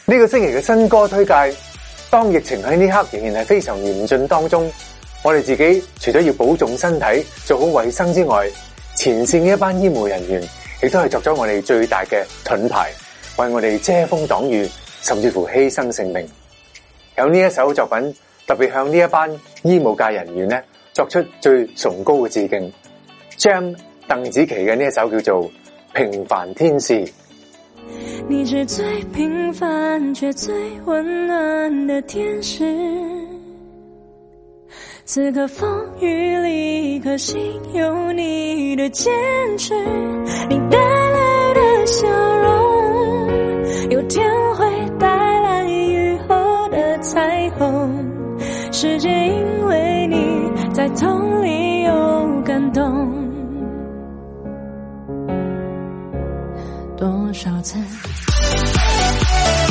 呢個星期嘅新歌推介，當疫情喺呢刻仍然係非常嚴峻當中，我哋自己除咗要保重身體、做好衛生之外，前線嘅一班醫護人員亦都係作咗我哋最大嘅盾牌，為我哋遮風擋雨，甚至乎犧牲性命。有呢一首作品特別向呢一班醫務界人員呢作出最崇高嘅致敬。Jam 鄧紫棋嘅呢一首叫做《平凡天使》。 你是最平凡卻最溫暖的天使，此刻風雨裡可幸有你的堅持，你帶來的笑容有天會帶來雨後的彩虹，世界因為你在痛裡有感動，多少次